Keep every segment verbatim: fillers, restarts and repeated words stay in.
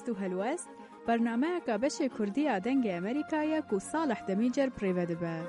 هستو هلوست برنامه که بشه کردی آدنگ امریکایی که صالح دمیجر پریوده به.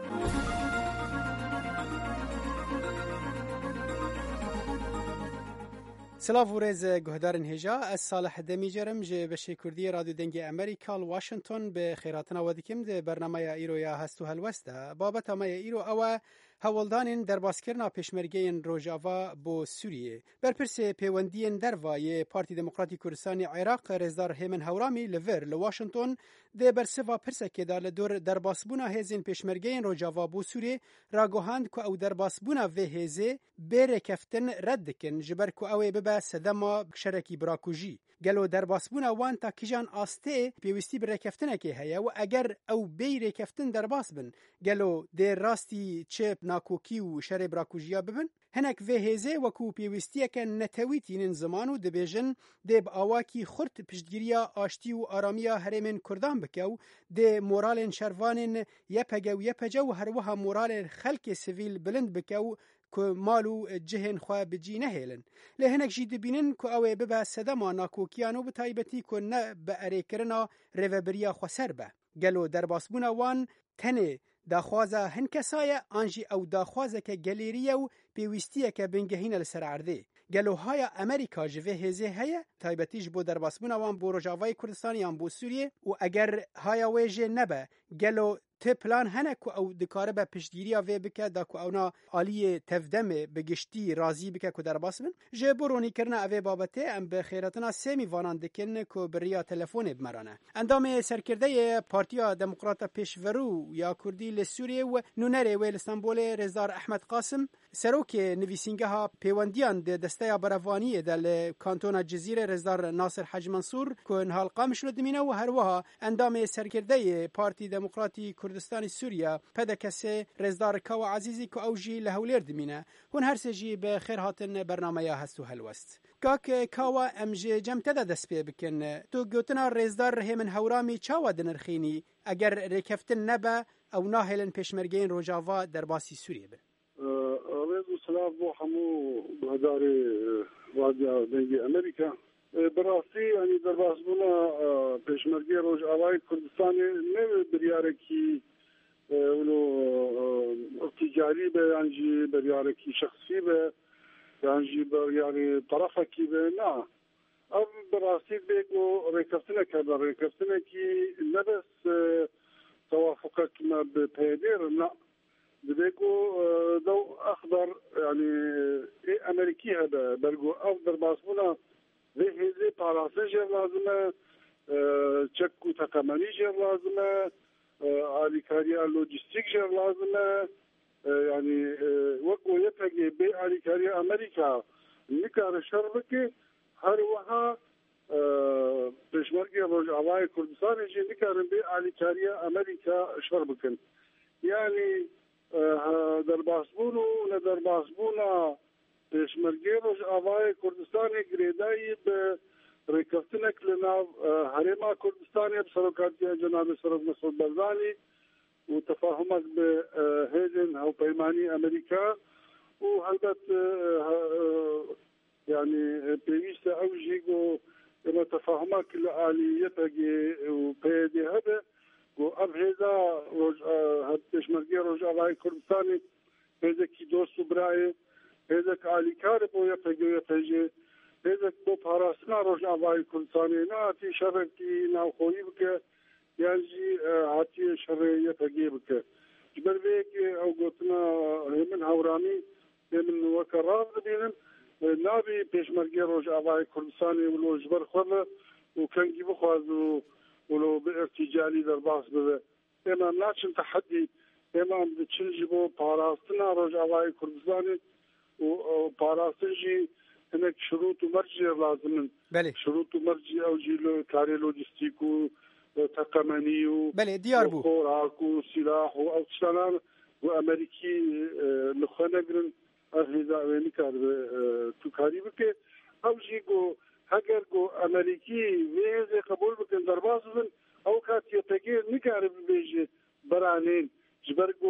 سلاف و ریز گهدارن هجا از صالح دمیجرم جه بشه کردی رادیو دنگ امریکا واشنطن به خیراتنا ودیکم ده برنامه ایرو یا هستو هلوسته بابت همه ایرو او هولدانین در باسکرنا پشمرگین روجاوا بو سوریه برپرس پیوندین دروای پارتی دموکراتی کردستانی عراق رزدار هیمن هورامی لور لواشنطن ده برسوا پرسکه دا لدور در باسبونا هزین پشمرگین روجاوا بو سوریه راگوهاند که او در باسبونا و هزه بره کفتن ردکن جبر که او ببه سدما شرکی براکوژی گلو در باسبونا وان تا کجان آسته پیوستی بره کفتنه که هیا و اگر او بیره کفتن در باس بن گلو در راستی چپ ناکوکی و شر براکوژیا ببن هنک و هزه وکو پیوستیه که نتویتین زمانو دبیجن دب آواکی خورد پشتگیریا آشتی و آرامیا هرمن کردان بکو ده مورال شروانین یپگه و یپجه و هروها مورال خلق سویل بلند بکو که مالو جهن خواه بجی نهیلن. لهنک جی دبینن که اوه ببه سدما ناکوکیانو بتایبتی که نه به اره کرنا روبریا خواه به. گلو در باسبونا وان تنه داخوازه هنکسایه آنجی او داخوازه که گلیریه و پیوستیه که بنگهین لسر عرده. گلو های امریکا جوه هزه هیا تایبتیش بو در باسبونا وان بو رجاوای کردستانی هم بو سوریه و اگر های ویجه نبه گلو ته پلان هنه که او دکاره به پشتگیریا وی بکه دا که اونا آلی تفدمه بگشتی رازی بکه که در باس بن جه برونی کرنه اوه بابته ام به خیراتنا سیمی وانان دکن که بریا تلفون بمرانه. اندام سرکرده پارتیا دموکراتا پیشورو یا کردی لسوریه و نونره ویل استانبول رزدار احمد قاسم سروک نویسینگه ها پیوندیان ده دسته بروانی دل کانتونا جزیره رزدار ناصر حج منصور که انحال قامش رو دمینه و هروها اندام سرکرده پارتی دموکراتی کردستان سوریا پدا کسی رزدار کاو عزیزی که اوجی لهولیر دمینه هون هر سجی به خیر هاتن برنامه یا هستو هلوست کاک کاوا امجی جمتده دست پی بکن تو گوتنا رزدار هیمن هورامی چاوا دنرخینی اگر ریکفتن نبا او ناهلن پیشمرگین روجاوا در باسی سوریه بر رزو سلاف بو همو بهدار رادیو دنگی امریکا براستی یعنی در باسبونا پیشمرگی روجاوای کردستانی نه بریارکی ولو تجاری به یعنی بریارکی شخصی به یعنی بریاری طرفکی به نه ام براستی بگو ریکفتنه کرده ریکفتنه کی نبس توافقك ما بتهدير لا بيكو ضوء اخضر يعني ايه امريكي هذا برجو افضل باسبونا زي زي باراسجر لازمه تشكو تقامنيجر لازمه علي كاريا لوجيستيكجر لازمه يعني وقو يتجي بي علي كاريا امريكا نكار شربكي هر وها پشمرگی روجاوای کردستان جی نکارن بی آلیکاریا امریکا شربکن یعنی در باسبون و در باسبون پشمرگی روجاوای کردستان گریدایی به ریکفتنک لناو حرما کردستانی بسرکاتی جناب سرف مسعود برزانی و تفاهمک به هیدن او پیمانی امریکا و البت يعني بيست اوجيغو لما تفاهمك الآلية وبيدي هذا وأبهذا رج هتش مرجع رجع على كردستاني هذا كي دوست براي هذا كالي كاربو يبتجي يبتجي هذا كو باراسنا رجع على كردستاني ناتي شركي ناوخوي بك يعني هاتي شري يبتجي بك جبر بيك أو قلتنا من هورامي من وكرار بينن نابي پێشمەرگەی ڕۆژئاوای کوردستانی ولۆ ژبەر خۆمە و کەنگی بخواز و ولۆ بئرتیجالی دەرباس ببێ ئێمە ناچن تەحەدی ئێمە بچن ji بۆ پاراستنا ڕۆژئاوای کوردستانی و پاراستنجی هەنێک شروط و مەرجێ لازمن شروط و مەرجی ئەوجی کارێ لۆجیستیک و تەقەمەنی و خۆراک و سیلاح و ئەو شتانان و ئەمریکی لەخۆ نەگرن هذا وين كار تكاري بك او جيغو هاجر جو امريكي ويز قبول بكن دربازن او كات يتجي نكار بيجي برانين جبرغو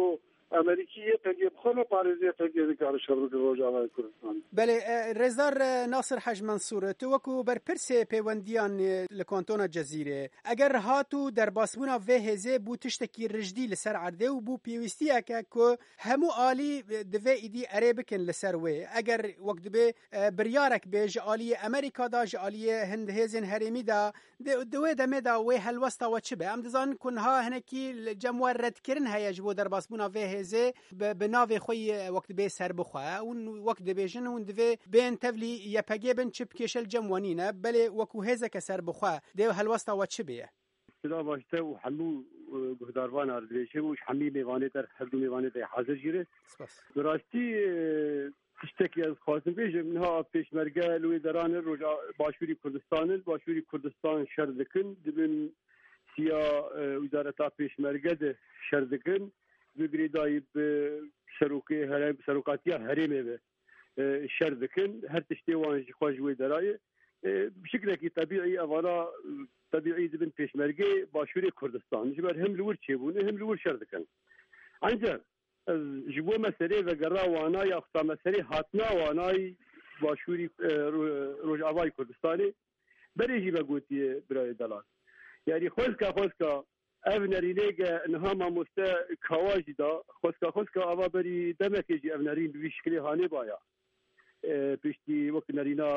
امریکیه تجیب خونه پارێزیە تەگێدەکاری شەڕ بکە ڕۆژاوای کوردستان. بەڵێ ڕێزدار ناسر حەج منسوور تو وەکو بەرپرسێ پەیوەندیان لە کۆنتۆنە جەزیرێ ئەگەر هات و دەرباسبوونا vê hêzê بوو تشتێکی ڕژدی لەسەر عەردێ و بوو پێویستیەکە کۆ هەموو ئالی divê ئیدی ئەرێ بکن لەسەر wê ئەگەر وەک دبێ بڕیارێک بێ ji aliyê Amerîkada ji aliyê hin hêzên herêmî da di wê demê da wê helwesta we çi be em dizanin ku niha hinekî cem we redkirin heye ji bo derbasbûna vê hêzê bi navê xwe wek dibê ser bixwe û wek dibêjin û divê bên tevlî yepegê bin çi bikêşe li cem we nîne belê wekû hêzeke ser bixwe dê helwesta we çi bêye. Sida başta û hemû guhdarvan erdibêjê û ji hemî mêvanê der her du mêvanê de hazir jîre. Bi rastî tiştekî ez xwazim bêjim niha pêşmerge li wê deranê roja Başûrî Kurdistanê Başûrî Kurdistan şer dikin dibin siya wizareta pêşmerge de şer dikin bi girêdayî bi serokê herêm serokatiya herêmê ve şer dikin her tiştê wan jî xwe ji wê derayê bi şeklekî tebîî evana tebîî dibin pêşmergê Başûrê Kurdistan ji ber him li wir çêbûne him li wir şer dikin. Ancak ji bo meselê vegera wana ya xta meselê hatina wanayî Başûrî Rojavayê Kurdistanê berê jî me gotiye birayê delal. Yani xwezka xwezka ev nerînêge niha mamoste kawa jî da xwezka xwezka ava berî demekê jî ev nerîn bi vî şiklê hanê baya. Piştî wek nerîna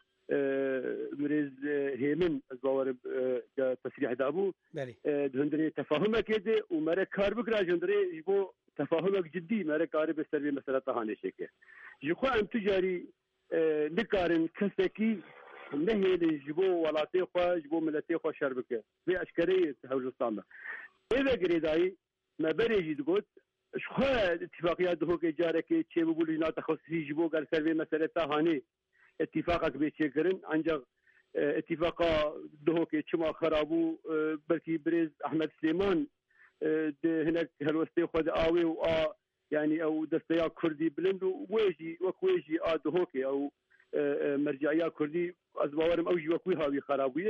mirêz hêmin ez bawerim tesrîh dabû di hundirê tefahumekê de û mere kar bikira ji hundirê ji bo tefahumek ciddî mere karî bi ser vê meseleta hanê şeke. Ji xwe em tu carî nikarin kesekî nehêlin ji bo welatê xwe ji bo miletê xwe şer bike. Vê eşkereyê Hewlistan de. Êve girêdayî me berê jî digot ji xwe itîfaqiya dihokê carekê çêbûbû li jina texsisî ji bo gel ser vê meseleta hanê itîfaqek bê çêkirin ancak itîfaqa dihokê çima xerabû belkî birêz Ehmed Sêman di hinek helwestê xwe de awê û a yani ew desteya Kurdî bilind û wê jî wek wê jî a dihokê ew merciya Kurdî ez bawerim ew jî wek wî havî xerabûye.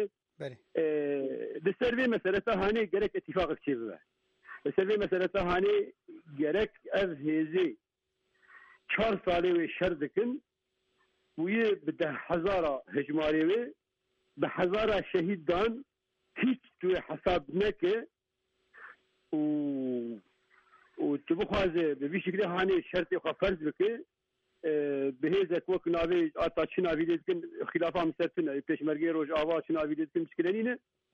Di ser vê meseleta hanê gerek itîfaqek çêbibe. Li ser vê meseleta hanê gerek ev hêzê çar salê wê şer dikin wî bi deh hezara hejmarê wê bi hezara şehîd dan hiç tu wê hesab neke û û tu bixwaze bi vî şeklê hanê şertê xwe ferz bike bi hêzek wek navê ata çi navî lê dikin xilafa misertin pêşmergê Rojava çi navî lê dikin pişkilenîne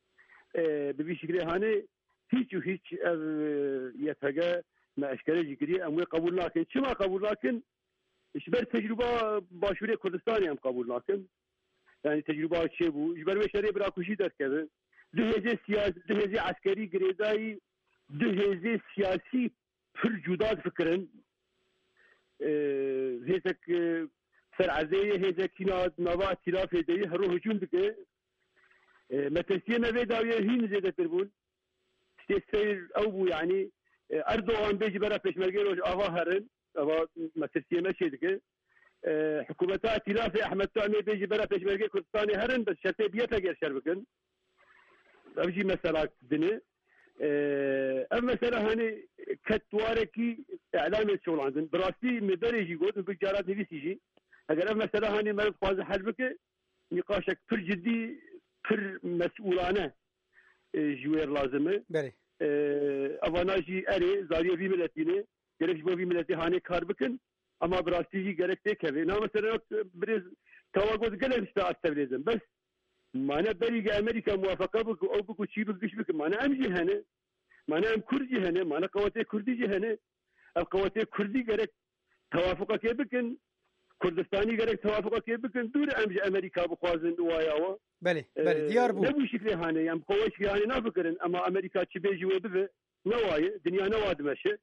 bi vî şeklê hanê hiç û hiç ev yepege me eşkere jî kiriye em wê qebûl nakin. Çima qebûl nakin? ji ber tecrüba Başûrê Kurdistanê em qebûl nakin. Yani tecrüba çêbû ji ber wê şerê birakuşî derkeve. Du hêzê siyasî du hêzê eskerî girêdayî du hêzê siyasî pir cuda difikirin. Hêzek ser erdeyê hêzekîna nava îtilafê deyî her ro hücûm dike. Metesiyê me vê dawiye hîn zêdetir bûn. Tiştê seyr ew bû yani Erdoğan bê ji bera pêşmergê Rojava herin eva metesiyê me çê dike. Hikûmeta îtilafê Ehmed Tamê bê ji bera pêşmergê Kurdistanê herin bi şertê biyete ger şer bikin. Ev jî mesela dinê. Ev mesela hani ketwarekî elamê çolandin. Bi rastî me berê jî got bi carat nivîsî jî. Eger ev mesela hani me dixwaze hel bike nîqaşek pir ciddî pir mes'ûlane ji wê lazim e. Evana jî erê zariye vî miletîne gerek ji bo vî miletê hanê kar bikin ama bi rastî jî gerek tê keve. Na mesela birêz tawa got gelek tişta ez tevlêzim bes mane berî Amerîka muwafaka biku ew biku çî biku giş bikin mane em jî hene mane em Kurd jî hene mane qewetê Kurdî jî hene ev qewetê Kurdî gerek tewafukekê bikin Kurdistanî gerek tewafukekê bikin dûr em ji Amerîka bixwazin waya we. Belê belê diyar bû. Ne bû şeklê hanê em xwe şeklê hanê nafikirin ama Amerîka çi bê jî wê bibe ne wayê dinya ne wa dimeşe.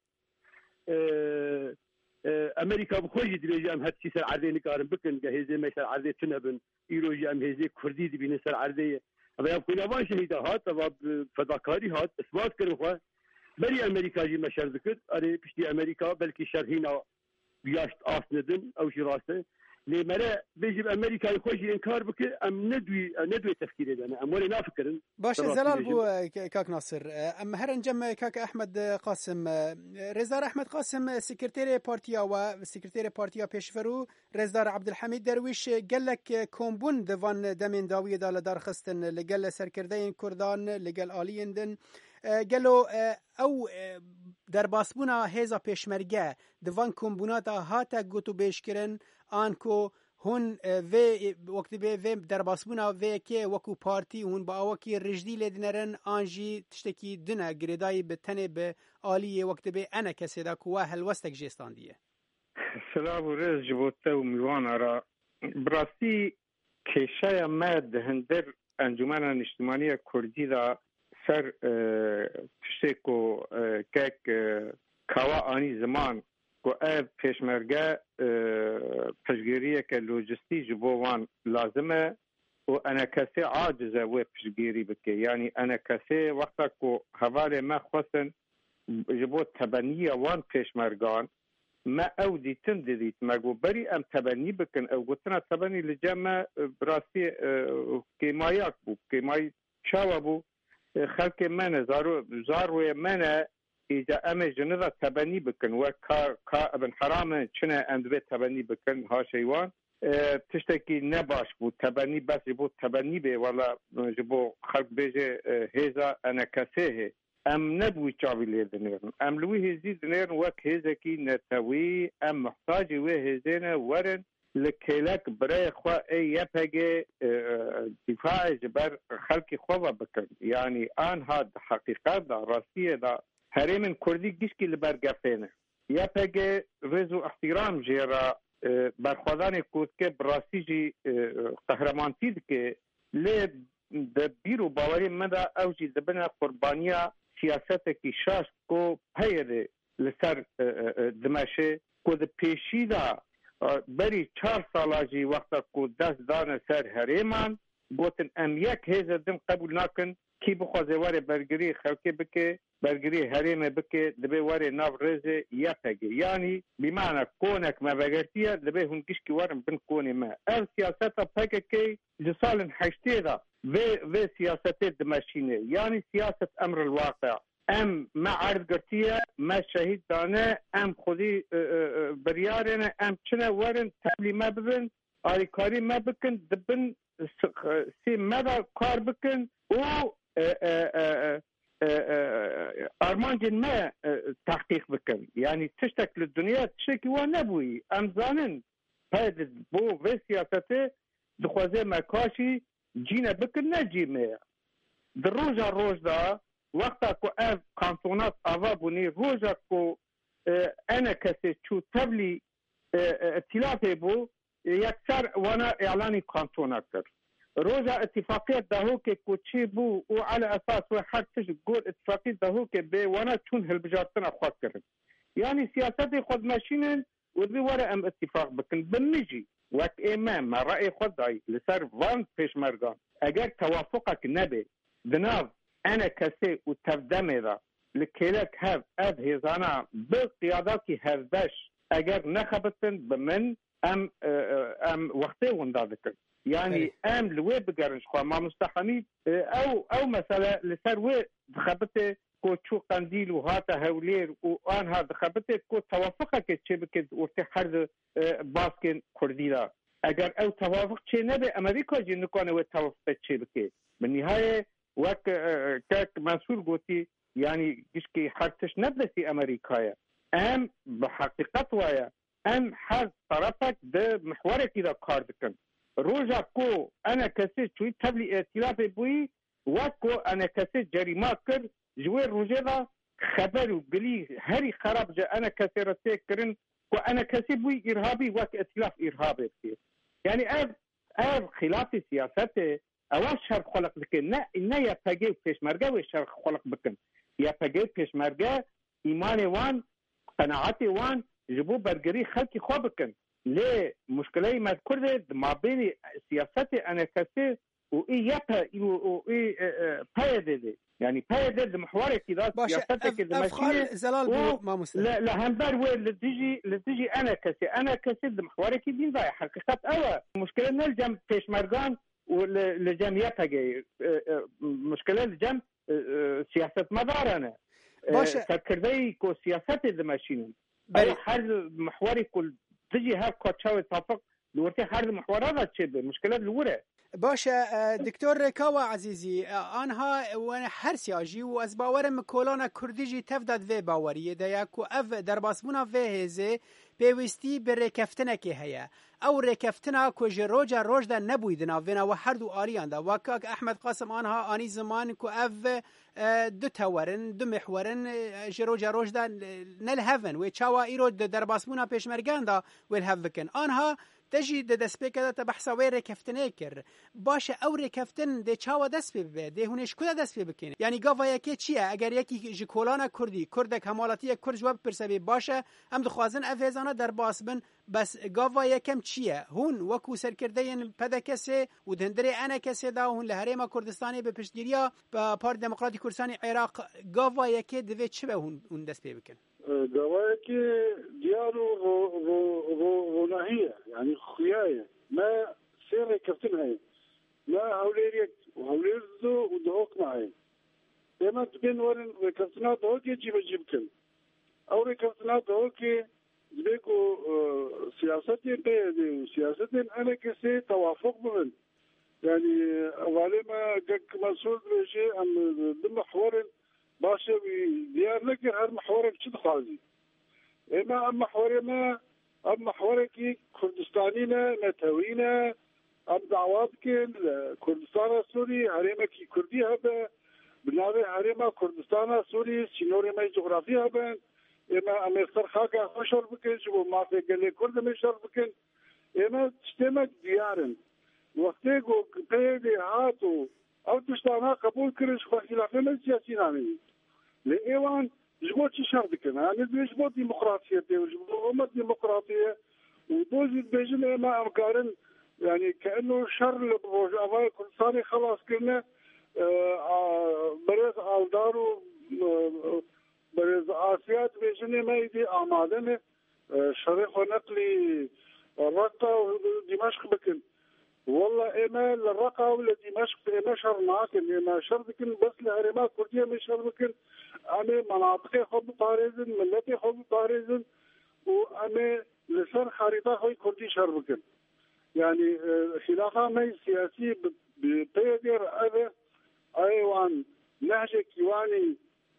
Amerîka bi xwe jî dibêje em her çî ser erdê nikarin bikin ge hêzê me ser erdê tune bin îro jî em hêzê Kurdî dibînin ser erdeyê eva ya xwînavan şehîda hat eva fedakarî hat isbat kirin xwe berî Amerîka jî me şer dikir erê piştî Amerîka belkî şerhîna بیاشت آسندن او جی راسته لی مره بیجی امریکای خوشی انکار بکه ام ندوی ندوی تفکیره دانه ام ولی نافکرن باش زلال بو کاک ناصر ام هر انجام کاک احمد قاسم رزدار احمد قاسم سکرتیر پارتیا و سکرتیر پارتیا پیشفرو رزدار عبدالحمید درویش گلک کومبون دوان دمین داوی دال دارخستن لگل سرکردین کردان لگل آلیندن گلو او در باسبونا هیزا پیشمرگه دوان کومبوناتا هاتا گوتو بیشکرن آنکو هون و وقت به و در باسبونا و که وکو پارتی هون با اوکی رجدی لدنرن آنجی تشتکی دنا گریدای به تنه به آلیه وقت به انا کسی دا کوه هلوستک جستان دیه سلام و رز جبوته و میوان را براستی کشای مد هندر انجمن اجتماعی کردی دا سر تشتکو که کوا آنی زمان کو اب پیشمرگه پشگیریه که لوجستی جبوان لازمه و انا کسی عاجزه و پشگیری بکه یعنی انا کسی وقتا کو حواله ما خواستن جبو تبنیه وان پیشمرگان ما او دیتن دیت مگو بری ام تبنی بکن او گوتنا تبنی لجمع براستی کیمایاک بو کیمای چاوا بو خلق من زارو زارو من إذا أما جندا تبني بكن وكا كا ابن حرام شنا أندبه تبني بكن ها شيوان اه تشتكي نباش بو تبني بس يبو تبني به ولا جبو خلق بيجي اه هيزا أنا كسيه أم نبوي شعبي ليدنيرن أم لوي هزي دنيرن وك هيزا كي نتوي أم محتاج وي هزينا ورن لكيلك براي خوا اي يبهجي اه دفاع جبر خلقي خوا بكن يعني آن هاد حقيقة دا راسية دا هرمن کردی گیشکی لبرگفتنه یا پگه رزو احترام جیرا برخوادان کود که براسی جی قهرمانتی که لی ده بیرو باوری مدا اوجی دبنا قربانیا سیاست کی شاش کو پیده لسر دمشه کود پیشی دا بری چهار سالاجی وقتا کود دست دان سر هرمان گوتن ام یک هزه دم قبول نکن کی بخوازه واره برگری خلقه بکه برگری حریم بکه دبی واره ناف رزه یا پگه یعنی بمعنی کونک ما بگرتیه دبی هنگیش کی وارم بن کونی ما او سیاستا پگه که جسال حشتی دا و و سیاست دمشینه یعنی سیاست امر الواقع ام ما عرض گرتیه ما شهید دانه ام خودی بریارنه ام چنه وارن تبلی ما ببن آریکاری ما بکن دبن سی مدا کار بکن و ارمانجن ما تحقیق بکن یعنی تشتک للدنیا تشتکی و نبوی ام زانن پاید بو و سیاسته دخوازه مکاشی جینا بکن نجیمه در روژا روژ دا وقتا کو اف کانتونات آوا بونی روژا کو انا کسی چو تبلی اتلافه بو یکسر وانا اعلانی کانتونات کرد روجا اتفاقية دهوك كوتشي بو وعلى أساس واحد تش تقول اتفاقية دهوك بي وانا تون هالبجارتنا أخوات كرن يعني سياساتي خود ماشينن وذي ورا أم اتفاق بكن بنجي وك إمام ما رأي خود داي لسر فان فيش مرقان أجر توافقك نبي دناف أنا كسي وتفدمي ذا لكيلك هاف أذ هزانا بقياداتي هذبش أجر نخبتن بمن أم أم وقتي وندا ذكر يعني ام لوي بقرنش خوا ما مستحمي او او مثلا لسر وي خبته كو تشو قنديل وهاتا هولير وان هذا خبته كو توافقك تشبك ورتي حرد باسكن كرديلا اگر او توافق تشي نبي امريكا جي نكون و توافق تشبك بالنهايه وك كاك مسؤول قوتي يعني كشكي حرتش نبلسي امريكايا ام بحقيقه ويا ام حد طرفك ده محورك اذا كاردكن روجا كو انا كسي شوي تبلي ائتلاف بوي وكو انا كسي جريمات كر جوي روجا خبر وقلي هري خراب جا انا كسي رتيك كرن كو انا كسي بوي ارهابي وك ائتلاف ارهابي كثير يعني اب اب خلاف سياسته اواش شر خلق لكن نا ان يا باجي فيش مرجا وشر خلق بكن يا باجي فيش مرجا ايماني وان قناعتي وان جبو برجري خلقي خو بكن ليه مشكلة ما كرد ما بين سياسات أنا كسي وإيه يبها وإيه بايدة يعني بايدة محورك إذا سياستك إذا أفخال زلال بو ما مسلم لا لا هنبار وين لتجي لتجي أنا كسي أنا كسي محورك دين ضايع حقيقة أول مشكلة نلجم فيش مرقان ولجم يبها مشكلة الجم سياسة مدارنا باشا فكردي كو سياسات الماشين أي حل محوري كل تجي هاك كوتشاوي تطبق لورتي حل محورات تشبه مشكلة الورة باشا دكتور كاوا عزيزي آنها وانا حرسي آجي و از باورم کلانا کردیجی تفداد و باوریه دیا کو اف در باسمونا و هزه پیوستی به رکفتنه که هیا او رکفتنه که جروجا روجدا نبویدنا وینا و هر دو آریان دا وکاک احمد قاسم آنها آنی زمان که اف دو تورن دو محورن جروجا روجدا نلهفن و چاوا ایرو در باسمونا پیشمرگان دا ولهفکن آنها تجي د دسبه کده ته بحث وې رکفتنه کر باشه او رکفتن د چاوا دسبه به ده هونش کده دسبه بکنه یعنی گاوا یکی چیه اگر یکی ژکولانا کردی کرد کمالاتی کرد جواب پرسبی باشه هم د خوازن افزانه در باسبن بس گاوا یکم چیه هون وکو سرکردین پدکسه و دندره انا کسه دا هون لهرما کردستانی به پشتگیریا با پارت دموکراتی کردستانی عراق گاوا یکی دوی چه به هون اون دسبه بکن دواكي ديالو روناهية يعني خياية ما سير كفتنها ما هوليريك وهوليرزو ودهوك معي لما تبين ورن كفتنات هوكي جيب جيبكن أو كفتنات هوكي زبيكو سياستين بيدي وسياستين أنا كسي توافق بمن يعني أولي ما قك مسؤول بيجي أم دم حوارن باشه ديار لك هر محورك شد خازي اما ام محوري ما ام محورك كردستانينا نتوينا ام دعواتك كردستان السوري هريمك كردي هبه بناوي هريما كردستان السوري سينوري ما جغرافي هبه اما ام سرخاكا خوشر بكن جو ما في قال كرد مشر بكن اما تشتمك ديارن وقتي جو بيدي هاتو او تشتانا قبول كرش خلافه من سياسيين عمي لإيوان جبوت شردكن يعني جبوت ديمقراطية وجبوت أمة ديمقراطية ودوزي بيجن إما أمكارن يعني كأنه شر لبروجافاي كردستاني خلاص كنا برز آلدارو برز آسيات بيجن إما يدي آمادن شريخ ونقلي الرقة ودمشق بكن والله إما للرقة ولا دمشق إما شر معاكن إما شر بكن بس لهرما كردية مش شر بكن أمي مناطقي خب طارزن ملتي خب طارزن وأمي لسر خريطة خوي كردي شر بكن يعني خلافة مي سياسي بيدر أبي أيوان نهجة كيواني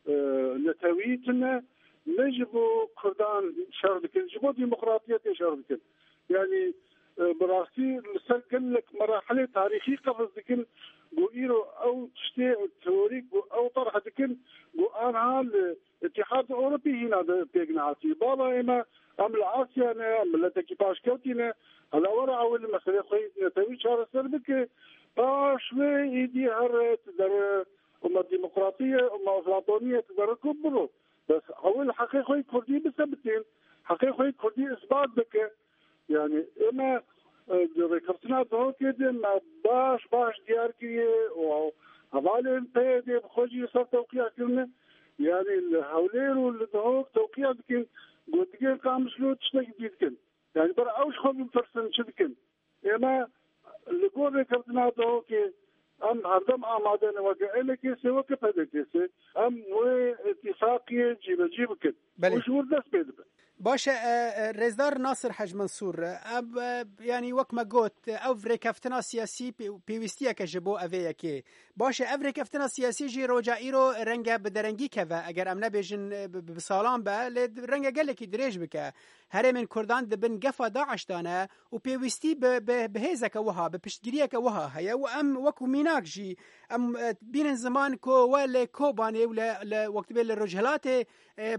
نتويتنا نجبو كردان شر بكن جبو ديمقراطية شر بكن يعني براسي لسجل لك مراحل تاريخية قبل ذكر قويرو أو تشتي توريك أو طرح ذكر قوانها الاتحاد الأوروبي هنا بيجنعاتي بابا إما أم العاصية أم لتكي باش كوتينا هلا ورا أول مسألة خوي نتوي شهر سربك باش ويدي هر تدر أم الديمقراطية أم أفلاطونية تدر كبرو بس أول حقيقة خوي كردي بثبتين حقيقة خوي كردي إثبات بك يعني اما ركبتنا دو كده ما باش باش ديار كي او حوالي بيدي بخوجي صار توقيع كلنا يعني الهولير والدهوك توقيع بكن قلت كده كام شلو تشتك بيدكن يعني برا اوش خذ فرسن شدكن اما اللي قول ركبتنا دو كي ام هردم آمادن وقع لك سوى كفدك ام و اتفاقية جيب جيبكن وش وردس بيدبن باشه رزدار ناصر حج منصور اب يعني وقت ما قلت افري كفتنا سياسي بيوستيا كجبو افي كي باشه افري كفتنا سياسي جي رجائيرو رنگه بدرنگي كفا اگر امنا بيجن بسالام با رنگه قال لك دريج بك هري من كردان دبن قفا داعش دانا وبيوستي بهيزك وها بپشتگيريك وها هيا وام وكو ميناك جي ام بين زمان كو ولا كوباني ولا وقت بين الرجلات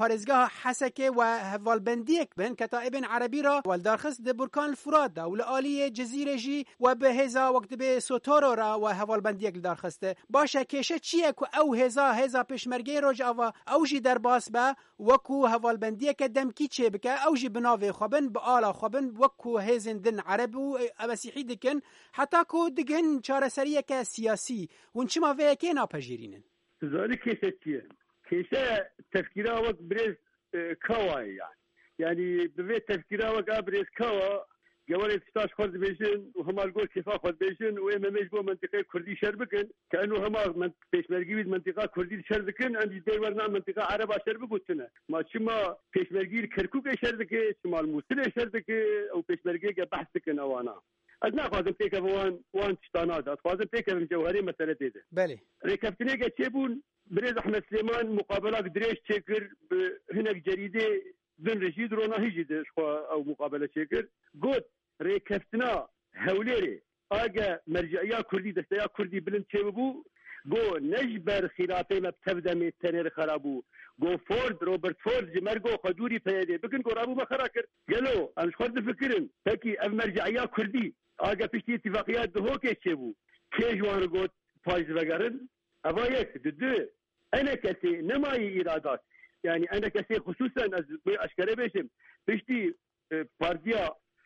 پارێزگاها حەسەکێ و هەڤالبەندیەک بن کە تا ئێبن عەرەبی را والدارخست دە بورکان الفورات دا و لە ئالیە جەزیرەژی و بە هێزا وەک دەبێ سۆتۆرۆ را و هەڤالبەندیەک دارخستە باشە کێشە چییە کو ئەو هێزا هێزا پێشمەرگەی ڕۆژئاوا ئەوژی دەرباس بە وەکو هەڤالبەندیەکە دەمکی چێ بکە ئەوژی بناوێ خوابن بە ئالا خوابن وەکو هێزن دن عەرەب و ئەمەسیحی دکن حتا کو دگن چارەسەریەکە سیاسی ون چما vêyekê napejirînin زاری کێشە چییە کێشە تەفکیرا وەک برێز کاوایە یان یعنی ببێت تەفکیرا وەک ئا برێز کاوە گەوەرێک ستاش خۆ دەبێژن و هەمالگۆر کێفا خۆ دەبێژن و ئێمەمێش بۆ منتیقەی کوردی شەر بکەن کە ئەنو هەما پێشمەرگیویت منتیقا کوردی شەر دکن ئەندی دەیوەرنا منتیقا عەرەبا شەر بگوتنە ما چما پێشمەرگیر کەرکووکێ شەر دکێ چمال مووسلێ شەر دکێ ئەو پێشمەرگەیەکە بەحث دکن ئەوانە از نخوازم پیکه وان وان تشتانات از خوازم پیکه من جوهری مسئله دیده بله ریکفتنه که چه بون برز احمد سلیمان مقابله دریش چکر به هنگ جریده دن رشید رو نهیجی دش خوا او مقابله چکر گوت ریکفتنا هولیری آگه مرجعیا کردی دستیا کردی بلند چه بو گو نجبر خلافه مبتبده می تنیر خرابو گو فورد روبرت فورد جمرگو خدوری پیده بکن گو رابو مخرا کرد گلو امش خورد فکرن تاکی اف مرجعیا کردی آگه پشتی اتفاقیات ده هو که چه بو که جوان گوت پایز وگرن اوا یک دو دو انا کسی نمایی ایرادات یعنی انا کسی خصوصا از اشکره بشم پشتی پارتیا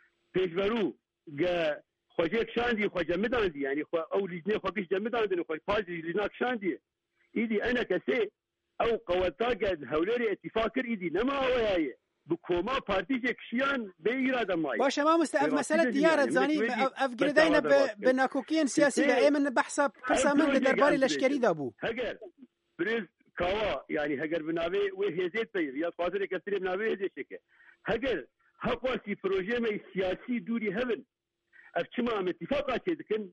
پیشورو گه خوجه کشاندی خوجه مداندی یعنی خو او لیجنه خو پیش جمداندی خو پاز لیجنه کشاندی ایدی انا کسی او قوتاگه هولری اتفاق کر ایدی نما ویایه بکوما پارتیج کشیان به ایراد مای باشه ما مستعد مسألة ديارة زاني أفقردينا بناكوكين سياسي لأيمن بحثا برسا من لدرباري لشكري دابو هجر بريز كوا يعني هجر بناوي وهزيت بي رياض فاضل كثير بناوي هزيت شكل هجر هقواسي بروجي ما سياسي دوري هبن أفشما أم اتفاقات يدكن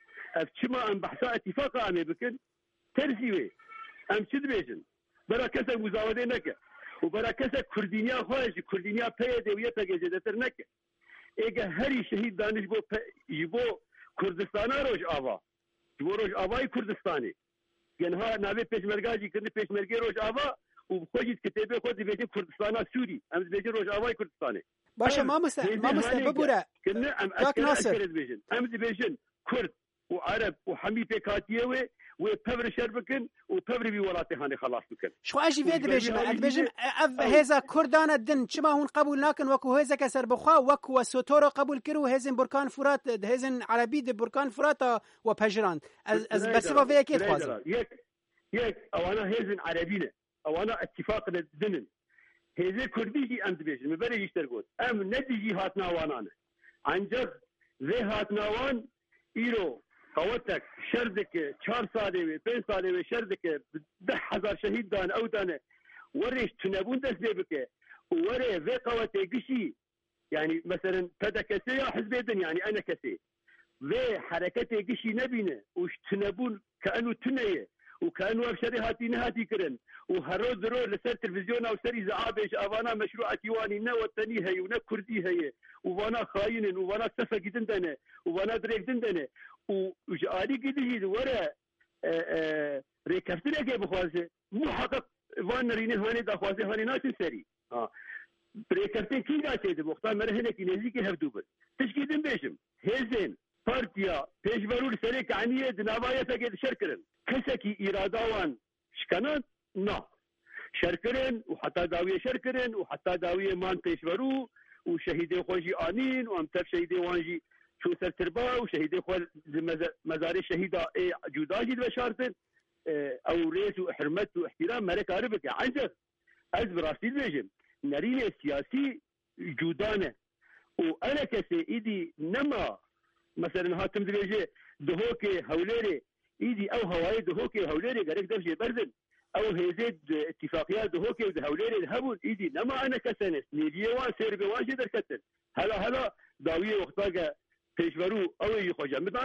أفشما أم بحثا اتفاقا أم بكن ترسيوي أم شد بيجن برا كسا مزاودة نكا وبرا كسا كردينيا خواهش كردينيا پيده ويتا جدتر نكا ايجا هري شهيد دانش بو جبو كردستانا روش آوا جبو روش آواي كردستاني جنها ناوي پیشمرگاجي كرني پیشمرگي روش آوا وخوجيت كتابه خود بيجي كردستانا سوري امز بيجي روش آواي كردستاني باشا ما مست ما مست ببورا داك ناصر امز بيجن كرد وعرب وحمي بكاتيوي وببر شربكن وببر بولاتي هاني خلاص بكن شو اجي فيد بيجن اد بيجن اف هذا كردان الدن شما هون قبول لكن وكو هذا كسر بخوا وكو سوتورو قبول كرو هزن بركان فرات هزن عربي د بركان فرات وبجران از بس في اكيد خازن يك يك او انا هزن عربينا او انا اتفاق الدن هذا كردي ام بيجن مبري يشترقوت ام نتيجي هاتنا وانانا عنجر ذي هاتنا وان ايرو قوتك شردك چهار ساله و پنج ساله و شردك ده هزار شهید دان او دانه ورش تنبون دست بك وره في قوتي قشي يعني مثلا فدا كسي يا حزب دن يعني انا كسي في حركتي قشي نبينه وش تنبون كانه تنيه وكانوا ابشري هاتي نهاتي كرن وهرو درو لسر تلفزيون او سري زعابش افانا مشروع تيواني نا وطني هي ونا كردي هي وانا خاين وانا سفك دندنه وانا دريك دندنه وجالي قدي ورا ريكفتنا كيف بخوازه محقق وان ريني هاني دا خوازه هاني ناس سري اه ريكفتين كي ناسي ده مختار مرهنه كي نزي كي هفدوبل تشكيدن بيشم هزين بارتيا بيشبرو سريك عنيه دناوايه فقد شركرن كسكي إرادوان شكنان نا شركرن وحتى داوية شركرن وحتى داوية مان بيشبرو وشهيدي خوجي آنين وامتر شهيدي وانجي شو سر تربا وشهيدي خو مزاري شهيدة اي جوداجي البشارتن او ريس وحرمت واحترام ملك عربك عنجز از براسي البيجم نريني السياسي جودانه وانا كسي ايدي نما مثلا هاتم دبيجي دهوكي هوليري ايدي او هواي دهوكي هوليري قالك دفجي بردن او هيزيد اتفاقيات دهوكي ودهوليري الهبول ايدي نما انا كسنس نيليوان سيربي وان جدر كتن هلا هلا داوية وقتاقة پیشورو او یه خوجه میدن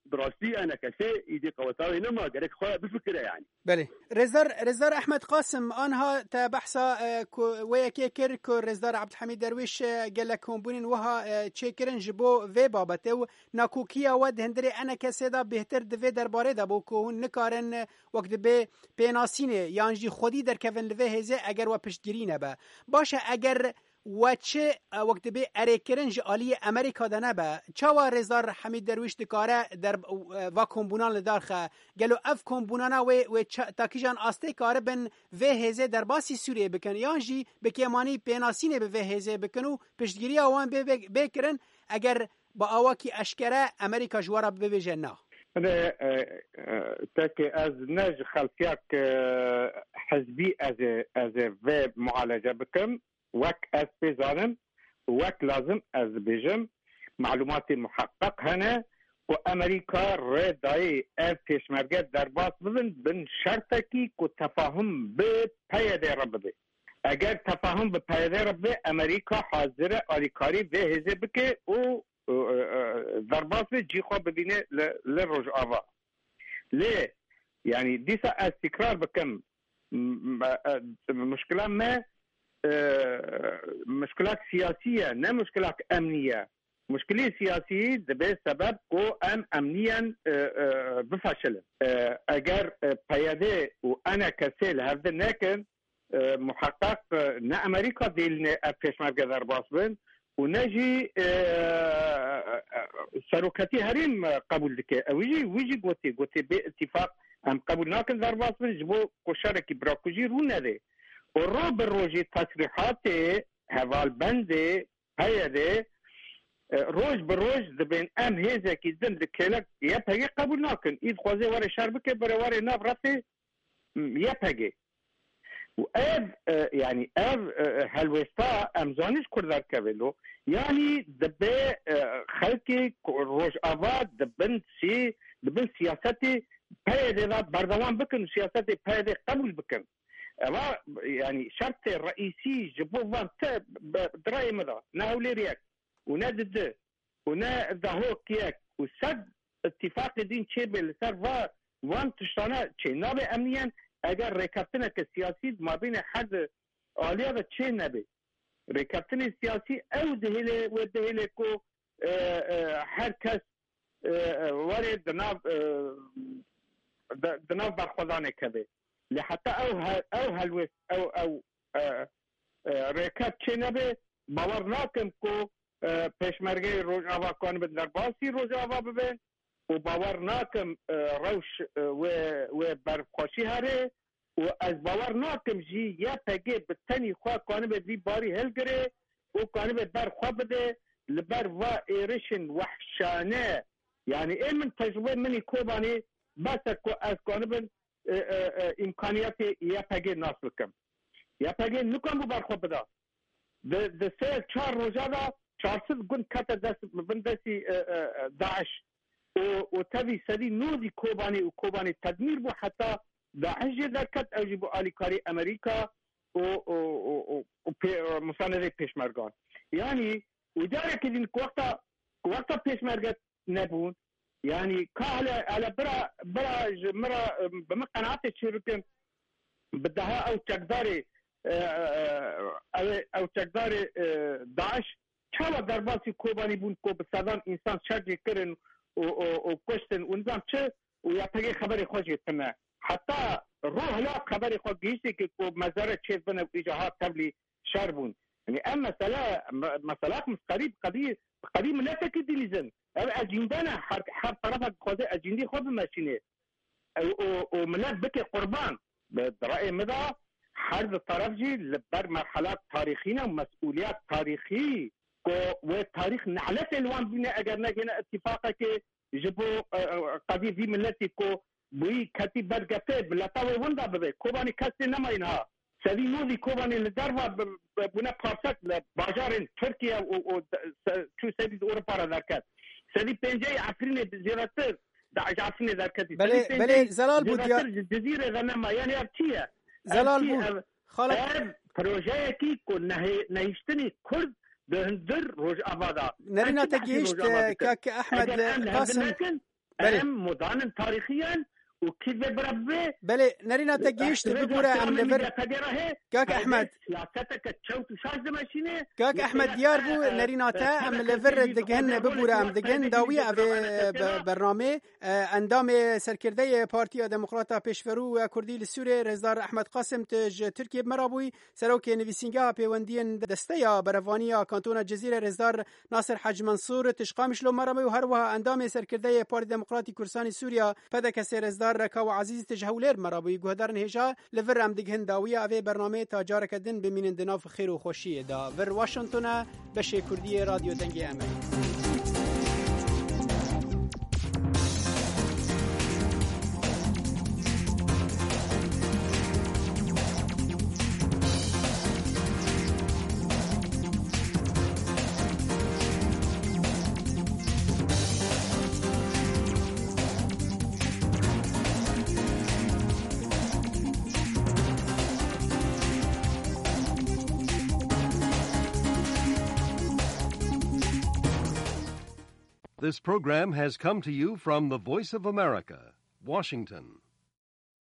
براستی انا کسی ایدی قوتاوی نما گرک خواه بفکره يعني. بله رزدار رزدار احمد قاسم آنها تا بحثا ویکی کر که رزدار عبدالحمید درویش گله کمبونین وها چیکرن جبو وی بابته و ناکوکیا ود هندری انا کسی دا بهتر دوی درباره دا بو که هون نکارن وقت به پیناسینه یانجی خودی در کفن لوی هزه اگر و پشتگیری نبا باشه اگر و چه وقت به اریکرنج آلی امریکا ده نبا چاوا رزدار حمید درویش دکاره در و کمبونان لدارخه گلو اف کمبونانا و و تاکیجان آسته کاره بن و هزه در باسی سوریه بکن یانجی بکیمانی پیناسینه به و هزه بکنو پشتگیری آوان بکرن اگر با آواکی اشکره امریکا جوارا ببیجه نه أنا تاكي أز ناج خلفياك حزبي أز أز في معالجة بكم وك أز بيزانم وك لازم أز بيجم معلوماتي محقق هنا وأمريكا رداي أف تشمرجة درباس بذن بن شرطكي كتفاهم ببيادة ربدي أجر تفاهم ببيادة ربدي أمريكا حاضرة أريكاري في هزي بكي و ضربات جي خو بدينه للرج آوا ليه يعني ديسا استقرار بكم مشكلة ما مشكلات سياسية نا مشكلات أمنية مشكلة سياسية ده سبب كو أم أمنيا بفشل أجر بيادة وأنا كسيل هذا لكن محقق نا أمريكا ديلنا أفش مركز ضربات بن ونجي سروكتي هرين قبول دكي ويجي ويجي قوتي قوتي باتفاق ام قبولناك ضربات من جبو كشاركي براكوجي رونا دي والروب الروجي تصريحاتي هوال بندي هيا دي روج بروج دبين ام هيزا كي دم دكيلك يبهي قبولناكن ايد خوازي واري شاربكي بري واري ناب راتي يبهي وآب يعني آب هالوسطا أمزانيش كردار كابلو يعني دبي خلقي روج آباد دبن سي دبن سياستي بايدي ذا بردوان بكن سياستي بايدي قبل بكن يعني شرط الرئيسي جبو فان تا دراي مذا ناولي رياك ونادد ونا ذا كياك وسد اتفاق دين شيبل سر وان تشتانا شي نابي أمنيا اگر رکابتن که سیاسی ما بین حد عالیه و چه نبی رکابتن سیاسی او دهیله و دهیله کو هر کس وارد دناب دناب برخوادانه کبه لحتى او او هلوس او او رکاب چه نبی باور ناکم کو پشمرگه روز آوا کن بدن در باسی روز آوا ببین و باور ناکم روش و و برخوشی هره و از باور ناکم جی یا پگه بتنی خواه کانه به بی باری هل گره و کانه به برخواه بده لبر و ایرشن وحشانه یعنی این من تجربه منی کوبانی بس کو از کانه به امکانیت یا پگه ناصل کم یا پگه نکم برخواه بده ده سه چهار روزه دا چهارصد گند کتا دست بندسی داعش و تبي سدي نودي كوباني وكوباني تدمير بو حتى داعش ذكت أجيب آليكاري أمريكا و و و مساندة بيشمرغان يعني وجارة كذين وقتا وقتا بيشمرغت نبون يعني كهلا على برا برا مرا بمقنعات الشركة بدها أو تقدري أو تقدري داعش چاوا درباسي كوباني بون كو بسادان إنسان شرجي كرن و کشتن اونجا چه و یا پگه خبری خوشی تنه حتی روح لا خبری خود گیشتی که مزاره چیز بنا ایجاها تبلی شربون يعني أما مسألة مسألات مش قريب قضية قريب لا تكيد لزن أجندنا حر حر طرفك خذ أجندي خذ ماشينه وملاك بك قربان برأي مدى حرب الطرف جي لبر مرحلات تاريخية ومسؤوليات تاريخية والتاريخ نعلت الوان بينا أجرنا هنا اتفاقك جبو قضية في ملتي كو بوي كتب برقته بلا تاوي وندا بده كوباني كسي نما إنها سدي نودي كوباني لدروا بنا بارسات لباجارين تركيا و شو سدي أوروبا ذاكات سدي بنجي عفرين زيارتر دعج عفرين ذاكات بلي بلي زلال بوديا الجزيرة غنما يعني أبتيا زلال بود خالد بروجيه كي كو نهيشتني كرد بهندر روج أبادا نرينا تجيشت كاك أحمد قاسم ام مدان تاریخیان و كذا بربي بله نرينا تجيشت ببورا ام لفر كاك احمد سياستك تشوت شاز ماشينه كاك احمد ديار بو نرينا تا ام لفر دگن ببورا ام دگن داوی او برنامه اندام سرکرده پارتی دموکراتا پیشورو کردی لسوره رزدار احمد قاسم تج ترکیه مرابوی سروک نویسینگا پیوندین دسته بروانی کانتون جزیره رزدار ناصر حاج منصور تشقامش لو مرابوی و هر وها اندام سرکرده پارتی دموکراتی کردستان سوریا پدک سرزدار رکا و عزیز تجهولر مرابوی گهدارن هجا لور ام دگهن داویه اوی برنامه تاجار کدن بمینن دناف خیر و خوشی دا ور واشنطن بشه کردی رادیو دنگی امریکا. This program has come to you from the Voice of America, Washington.